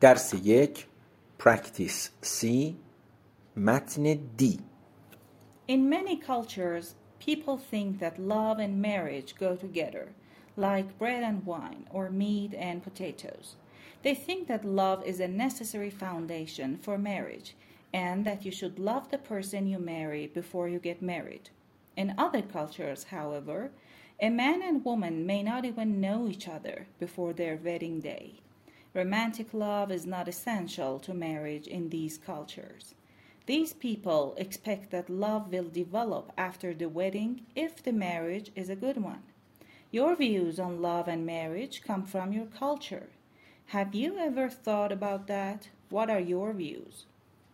درس 1 Practice C متن D. In many cultures, people think that love and marriage go together, like bread and wine or meat and potatoes. They think that love is a necessary foundation for marriage and that you should love the person you marry before you get married. In other cultures, however, a man and woman may not even know each other before their wedding day. Romantic love is not essential to marriage in these cultures. These people expect that love will develop after the wedding if the marriage is a good one. Your views on love and marriage come from your culture. Have you ever thought about that? What are your views?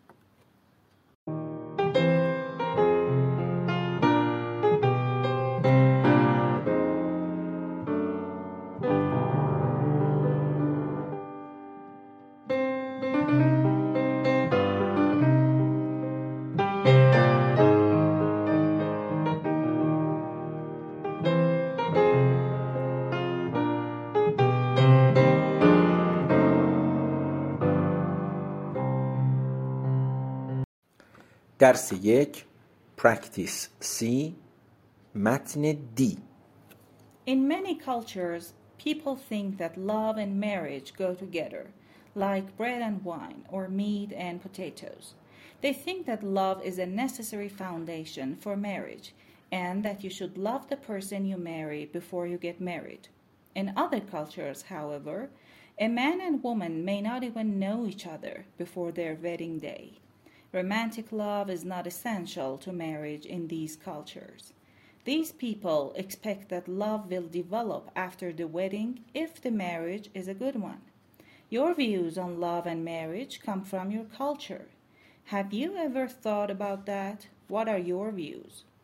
درس 1 Practice C متن D. In many cultures, people think that love and marriage go together, like bread and wine or meat and potatoes. They think that love is a necessary foundation for marriage and that you should love the person you marry before you get married. In other cultures, however, a man and woman may not even know each other before their wedding day. Romantic love is not essential to marriage in these cultures. These people expect that love will develop after the wedding if the marriage is a good one. Your views on love and marriage come from your culture. Have you ever thought about that? What are your views?